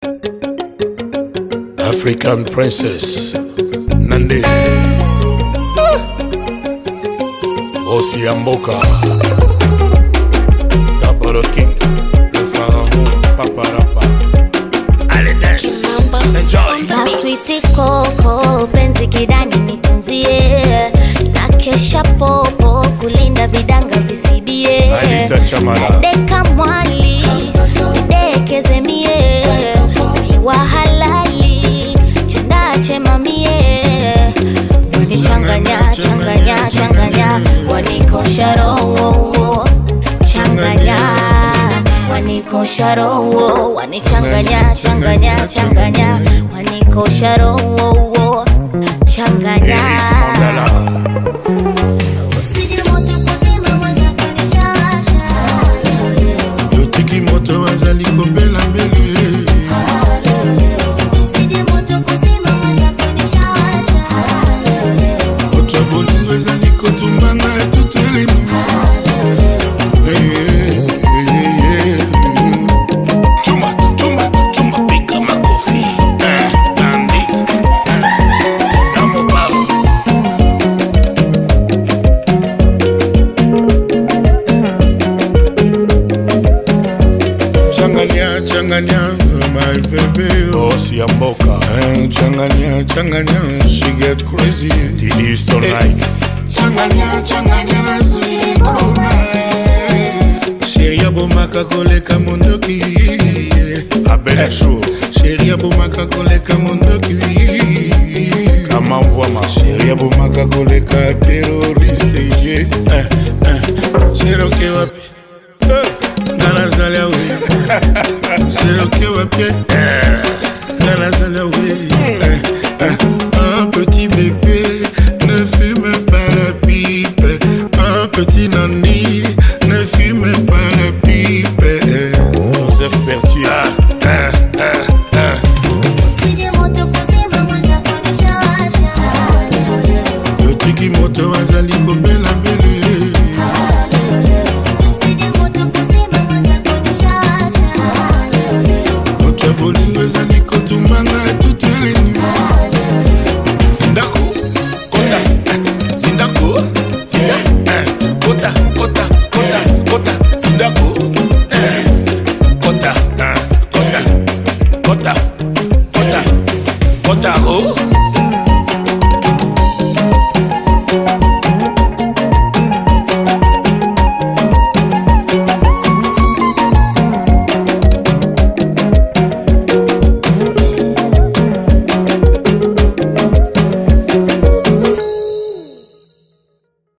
African princess Nande Bosi Amboka Double King le pharaon Paparapa. Allez dance, enjoy. Na sweet koko penzi kidani nitunzie, na kesha popo kulinda vidanga visibie, deka mwali nidekeze mie, ni wa halali chenda chema mie, wani changanya changanya changanya, wanikosha roho changanya, wanikosha roho, wanichanganya changanya changanya, wanikosha roho changanya. Usije moto kuzima mwanza kunishasha, yotiki moto wazali kobela mbele. usije moto kuzima mwanza kunishasha, Otra bolingo wazali kotumbanga tuteleni. Changanya, my baby, Bosi Amboka. Changanya, she get crazy. The East tonight. Changanya, sweet mama. Sheria bomaka koleka mondoki. Abela show. Sheria bomaka koleka mondoki. Kama mvoma. Sheria bomaka koleka terroriste. Cheroke wapi? Gana zalia we. Cheroke wapi? Gana zalia we. Un petit bébé, ne fume pas la pipe. Un petit nani, ne fume pas la pipe. Joseph Berthier. usije moto kuzima mwanza kunishasha, Yotiki moto wazali kobela mbele. usije moto kuzima mwanza kunishasha, Otra bolingo wazali kotumbanga tuteleni. Zindako, kota, zindako, kota, zindako, kota, kota.